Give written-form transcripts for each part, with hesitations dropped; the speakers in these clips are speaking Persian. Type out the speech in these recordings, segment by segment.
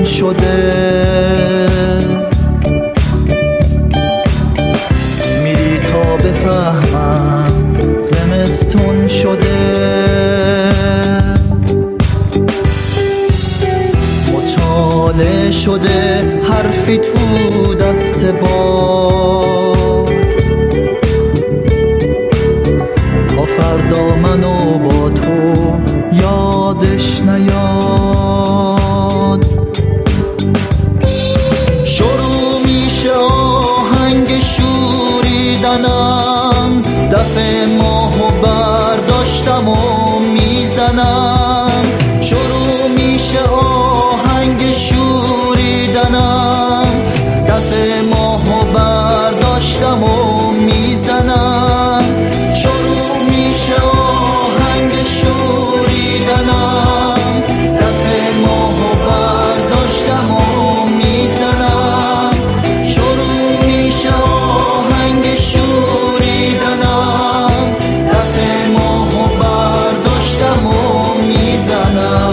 شده، میری تا بفهمم زمستون شده. مچاله شده حرفی تو دست باد، تا فردا منو با تو یادش نیاد. شروع میشه آهنگ شوریدنم، دفعه ماهو برداشتم و میزنم. شروع میشه آهنگ شوریدنم، دفعه ماهو برداشتم و میزنم. شروع میشه آهنگ شوریدنم، دفعه ماهو برداشتم و میزنم. شروع میشه آهنگ شوریدنم، دفعه ماهو برداشتم و میزنم.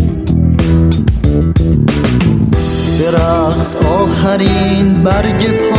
برقص آخرین برگ